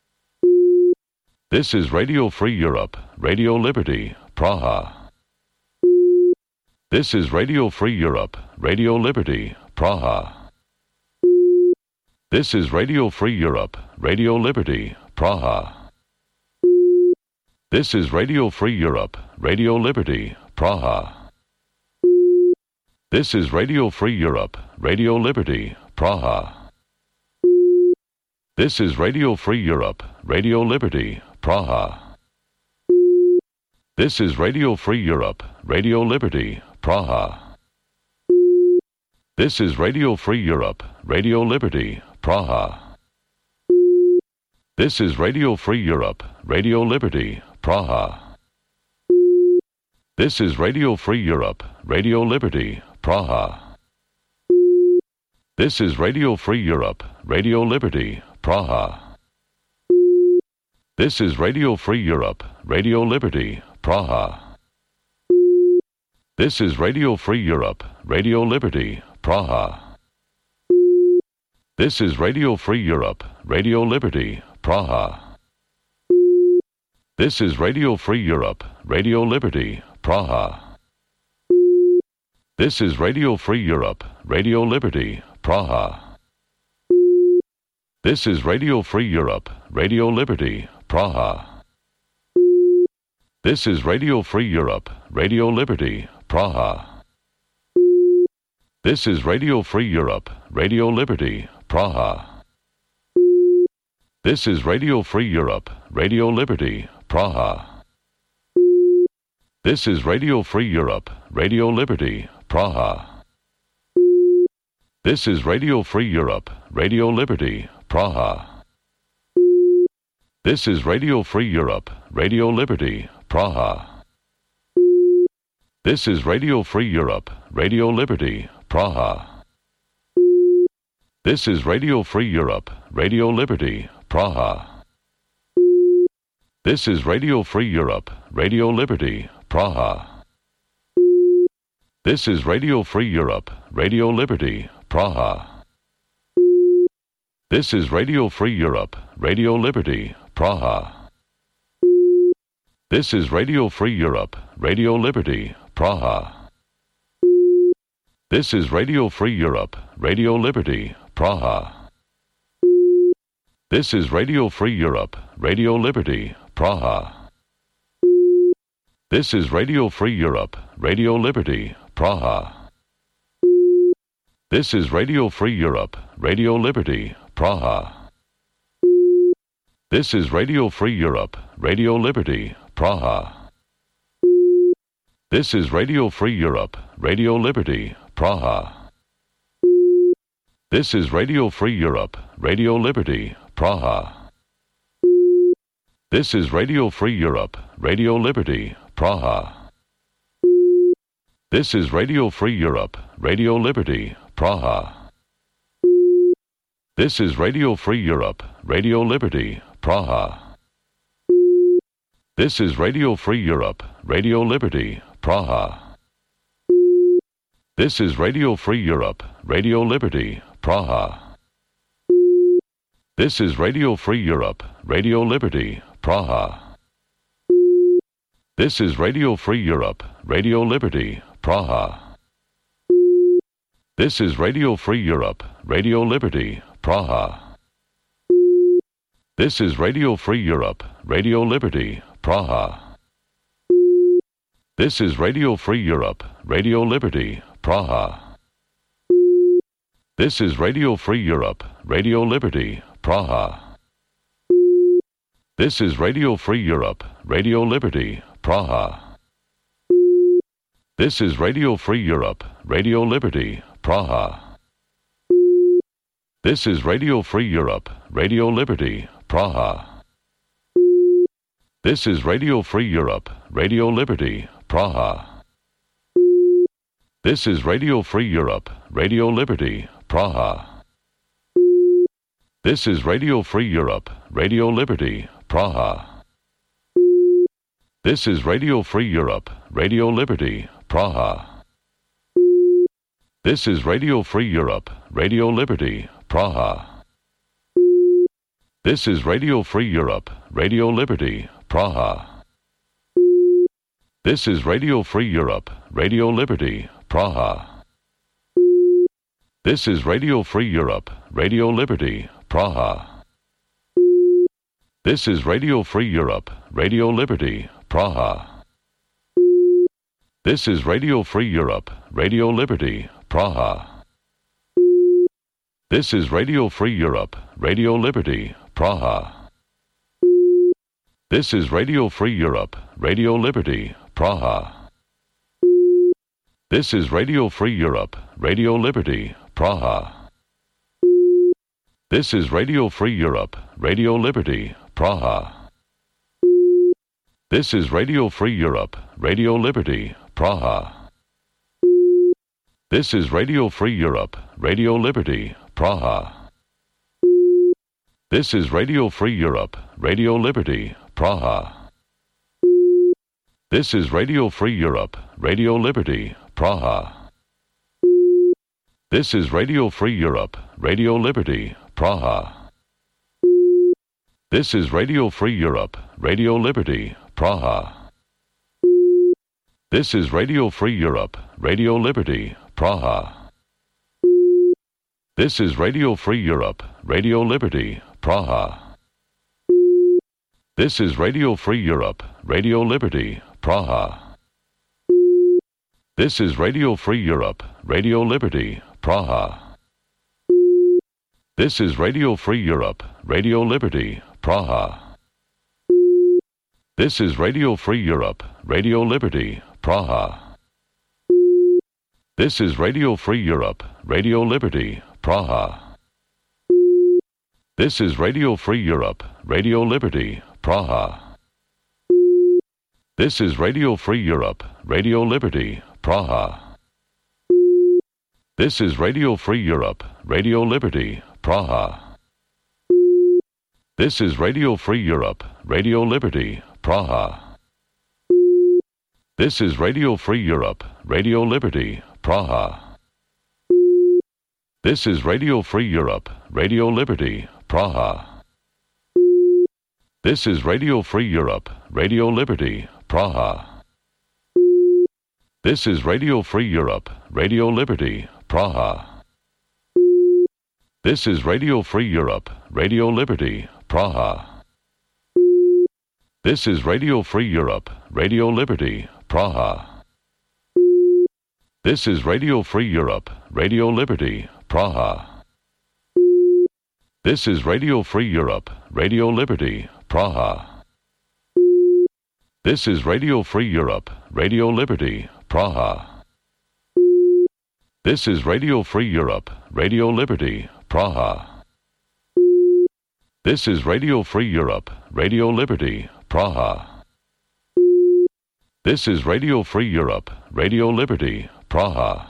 This is Radio Free Europe, Radio Liberty, Praha. This is Radio Free Europe, Radio Liberty, Praha. This is Radio Free Europe, Radio Liberty, Praha. This is Radio Free Europe, Radio Liberty, Praha. This is Radio Free Europe, Radio Liberty, Praha. This is Radio Free Europe, Radio Liberty, Praha. This is Radio Free Europe, Radio Liberty, Praha. This is Radio Free Europe, Radio Liberty, Praha. This is Radio Free Europe, Radio Liberty, Praha. This is Radio Free Europe, Radio Liberty, Praha. This is Radio Free Europe, Radio Liberty, Praha. This is Radio Free Europe, Radio Liberty, Praha. This is Radio Free Europe, Radio Liberty, Praha. This is Radio Free Europe, Radio Liberty, Praha. This is Radio Free Europe, Radio Liberty, Praha. This is Radio Free Europe, Radio Liberty, Praha. This is Radio Free Europe, Radio Liberty, Praha. This is Radio Free Europe, Radio Liberty, Praha. This is Radio Free Europe, Radio Liberty, Praha. This is Radio Free Europe, Radio Liberty, Praha. This is Radio Free Europe, Radio Liberty, Praha. This is Radio Free Europe, Radio Liberty, Praha. This is Radio Free Europe, Radio Liberty, Praha. This is Radio Free Europe, Radio Liberty, Praha. This is Radio Free Europe, Radio Liberty, Praha. This is Radio Free Europe, Radio Liberty, Praha. This is Radio Free Europe, Radio Liberty, Praha. This is Radio Free Europe, Radio Liberty, Praha. This is Radio Free Europe, Radio Liberty, Praha. This is Radio Free Europe, Radio Liberty, Praha. This is Radio Free Europe, Radio Liberty, Praha. This is Radio Free Europe, Radio Liberty, Praha. This is Radio Free Europe, Radio Liberty, Praha. This is Radio Free Europe, Radio Liberty, Praha. This is Radio Free Europe, Radio Liberty, Praha. This is Radio Free Europe, Radio Liberty, Praha. This is Radio Free Europe, Radio Liberty, Praha. This is Radio Free Europe, Radio Liberty, Praha. This is Radio Free Europe, Radio Liberty, Praha. This is Radio Free Europe, Radio Liberty, Praha. This is Radio Free Europe, Radio Liberty, Praha. This is Radio Free Europe, Radio Liberty, Praha. This is Radio Free Europe, Radio Liberty, Praha. This is Radio Free Europe, Radio Liberty, Praha. This is Radio Free Europe, Radio Liberty, Praha. This is Radio Free Europe, Radio Liberty, Praha. This is Radio Free Europe, Radio Liberty, Praha. This is Radio Free Europe, Radio Liberty, Praha. This is Radio Free Europe, Radio Liberty, Praha. This is Radio Free Europe, Radio Liberty, Praha. This is Radio Free Europe, Radio Liberty, Praha. This is Radio Free Europe, Radio Liberty, Praha. This is Radio Free Europe, Radio Liberty, Praha. This is Radio Free Europe, Radio Liberty, Praha. This is Radio Free Europe, Radio Liberty, Praha. This is Radio Free Europe, Radio Liberty, Praha. This is Radio Free Europe, Radio Liberty, Praha. This is Radio Free Europe, Radio Liberty, Praha. This is Radio Free Europe, Radio Liberty, Praha. This is Radio Free Europe, Radio Liberty, Praha. This is Radio Free Europe, Radio Liberty, Praha. This is Radio Free Europe, Radio Liberty, Praha. This is Radio Free Europe, Radio Liberty, Praha. This is Radio Free Europe, Radio Liberty, Praha. This is Radio Free Europe, Radio Liberty, Praha. This is Radio Free Europe, Radio Liberty, Praha. This is Radio Free Europe, Radio Liberty, Praha. This is Radio Free Europe, Radio Liberty, Praha. This is Radio Free Europe, Radio Liberty, Praha. This is Radio Free Europe, Radio Liberty, Praha. This is Radio Free Europe, Radio Liberty, Praha. This is Radio Free Europe, Radio Liberty, Praha. This is Radio Free Europe, Radio Liberty, Praha. This is Radio Free Europe, Radio Liberty, Praha. This is Radio Free Europe, Radio Liberty, Praha. This is Radio Free Europe, Radio Liberty, Praha. This is Radio Free Europe, Radio Liberty, Praha. This is Radio Free Europe, Radio Liberty, Praha. This is Radio Free Europe, Radio Liberty, Praha. This is Radio Free Europe, Radio Liberty, Praha. This is Radio Free Europe, Radio Liberty, Praha. This is Radio Free Europe, Radio Liberty, Praha. This is Radio Free Europe, Radio Liberty, Praha. This is Radio Free Europe, Radio Liberty, Praha. This is Radio Free Europe, Radio Liberty, Praha. This is Radio Free Europe, Radio Liberty, Praha. This is Radio Free Europe, Radio Liberty, Praha. This is Radio Free Europe, Radio Liberty, Praha. This is Radio Free Europe, Radio Liberty, Praha. This is Radio Free Europe, Radio Liberty, Praha. This is Radio Free Europe, Radio Liberty, Praha. This is Radio Free Europe, Radio Liberty, Praha. This is Radio Free Europe, Radio Liberty, Praha.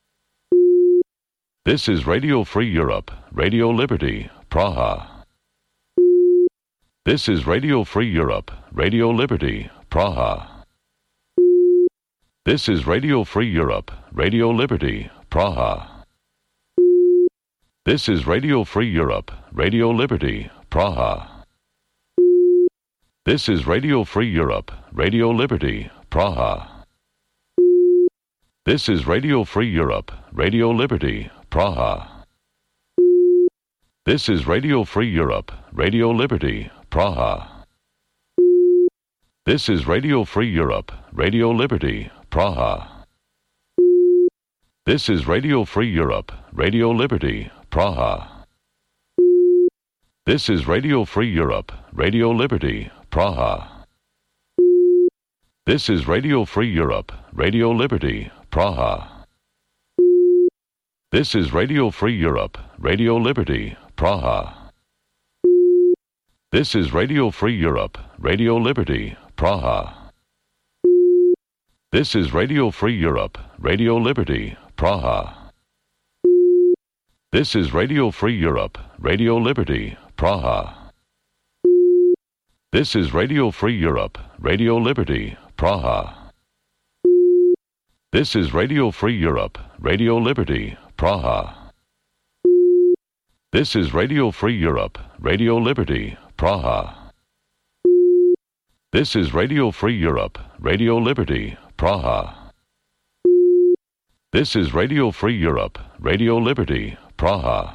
This is Radio Free Europe, Radio Liberty, Praha. This is Radio Free Europe, Radio Liberty, Praha. This is Radio Free Europe, Radio Liberty, Praha. This is Radio Free Europe, Radio Liberty, Praha. This is Radio Free Europe, Radio Liberty, Praha. This is Radio Free Europe, Radio Liberty, Praha. This is Radio Free Europe, Radio Liberty, Praha. This is Radio Free Europe, Radio Liberty, Praha. This is Radio Free Europe, Radio Liberty, Praha. This is Radio Free Europe, Radio Liberty, Praha. This is Radio Free Europe, Radio Liberty, Praha. This is Radio Free Europe, Radio Liberty, Praha. This is Radio Free Europe, Radio Liberty, Praha. This is Radio Free Europe, Radio Liberty, Praha. This is Radio Free Europe, Radio Liberty, Praha. This is Radio Free Europe, Radio Liberty, Praha. This is Radio Free Europe, Radio Liberty, Praha. This is Radio Free Europe, Radio Liberty, Praha. This is Radio Free Europe, Radio Liberty, Praha. This is Radio Free Europe, Radio Liberty, Praha.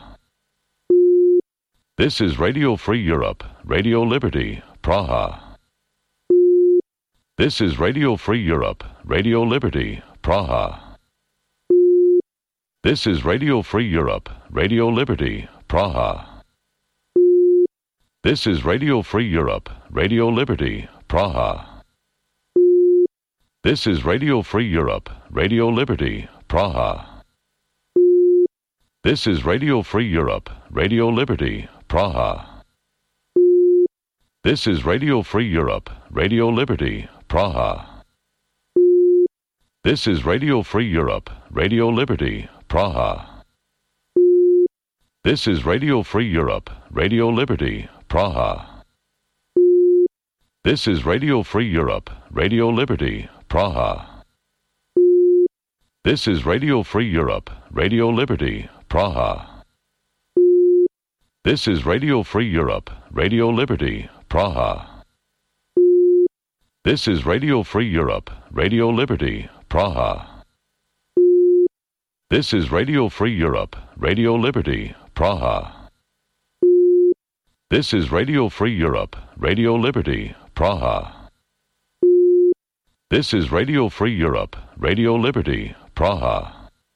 This is Radio Free Europe, Radio Liberty, Praha. This is Radio Free Europe, Radio Liberty, Praha. This is Radio Free Europe, Radio Liberty, Praha. This is Radio Free Europe, Radio Liberty, Praha. This is Radio Free Europe, Radio Liberty, Praha. This is Radio Free Europe, Radio Liberty, Praha. This is Radio Free Europe, Radio Liberty, Praha. This is Radio Free Europe, Radio Liberty, Praha. This is Radio Free Europe, Radio Liberty, Praha. This is Radio Free Europe, Radio Liberty, Praha. This is Radio Free Europe, Radio Liberty, Praha. This is Radio Free Europe, Radio Liberty, Praha. This is Radio Free Europe, Radio Liberty, Praha. This is Radio Free Europe, Radio Liberty, Praha. This is Radio Free Europe, Radio Liberty, Praha. This is Radio Free Europe, Radio Liberty, Praha.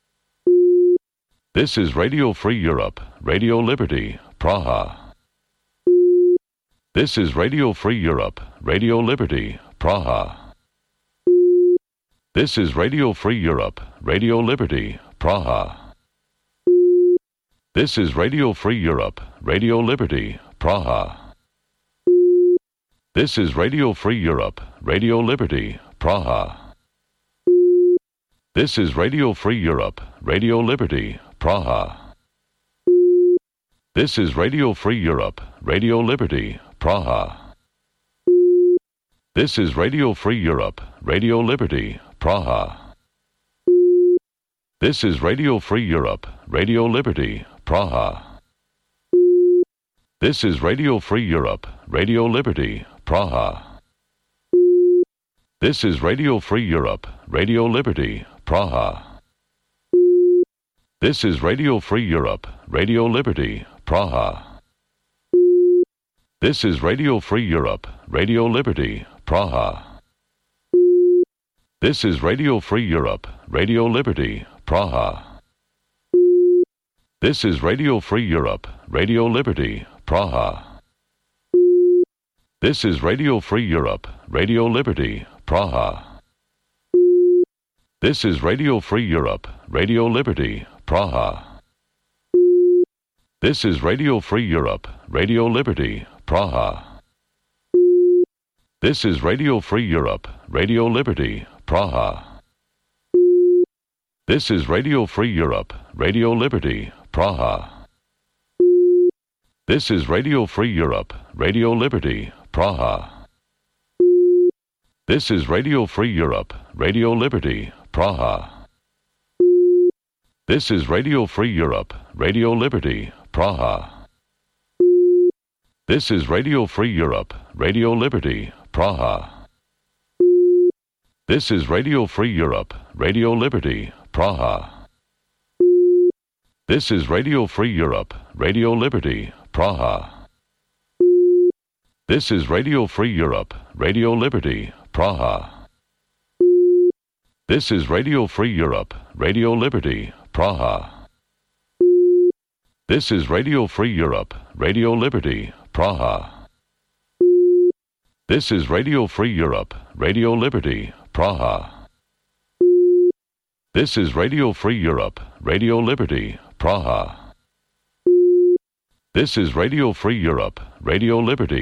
This is Radio Free Europe, Radio Liberty, Praha. This is Radio Free Europe, Radio Liberty, Praha. This is Radio Free Europe, Radio Liberty, Praha. This is Radio Free Europe, Radio Liberty, Praha. This is Radio Free Europe, Radio Liberty, Praha. This is Radio Free Europe, Radio Liberty, Praha. This is Radio Free Europe, Radio Liberty, Praha. This is Radio Free Europe, Radio Liberty, Praha. This is Radio Free Europe, Radio Liberty, Praha. This is Radio Free Europe, Radio Liberty, Praha. This is Radio Free Europe, Radio Liberty, Praha. This is Radio Free Europe, Radio Liberty, Praha. This is Radio Free Europe, Radio Liberty, Praha. This is Radio Free Europe, Radio Liberty, Praha. This is Radio Free Europe, Radio Liberty, Praha. This is Radio Free Europe, Radio Liberty, Praha. This is Radio Free Europe, Radio Liberty, Praha. This is Radio Free Europe, Radio Liberty, Praha. This is Radio Free Europe, Radio Liberty, Praha. This is Radio Free Europe, Radio Liberty, Praha. This is Radio Free Europe, Radio Liberty, Praha. This is Radio Free Europe, Radio Liberty, Praha. This is Radio Free Europe, Radio Liberty, Praha. This is Radio Free Europe, Radio Liberty, Praha. This is Radio Free Europe, Radio Liberty, Praha. This is Radio Free Europe, Radio Liberty, Praha. This is Radio Free Europe, Radio Liberty, Praha. This is Radio Free Europe, Radio Liberty, Praha. This is Radio Free Europe, Radio Liberty, Praha. This is Radio Free Europe, Radio Liberty, Praha. This is Radio Free Europe, Radio Liberty, Praha. This is Radio Free Europe, Radio Liberty,